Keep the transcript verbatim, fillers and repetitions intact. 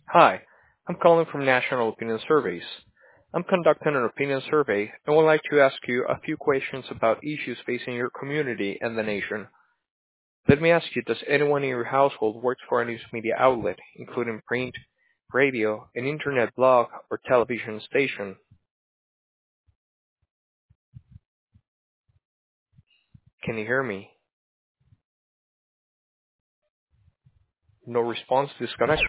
Hi, I'm calling from National Opinion Surveys. I'm conducting an opinion survey and would like to ask you a few questions about issues facing your community and the nation. Let me ask you, does anyone in your household work for a news media outlet, including print, radio, an internet blog, or television station? Can you hear me? No response to this connection.